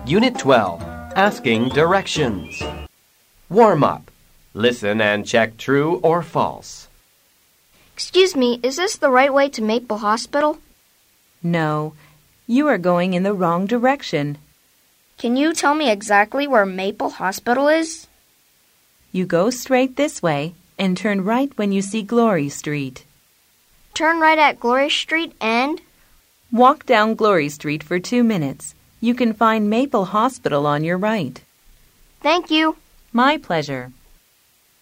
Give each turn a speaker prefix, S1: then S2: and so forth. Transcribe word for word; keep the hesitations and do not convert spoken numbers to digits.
S1: Unit twelve, Asking Directions. Warm up. Listen and check true or false.
S2: Excuse me, is this the right way to Maple Hospital?
S3: No, you are going in the wrong direction.
S2: Can you tell me exactly where Maple Hospital is?
S3: You go straight this way and turn right when you see Glory Street.
S2: Turn right at Glory Street and?
S3: Walk down Glory Street for two minutes. You can find Maple Hospital on your right.
S2: Thank you.
S3: My pleasure.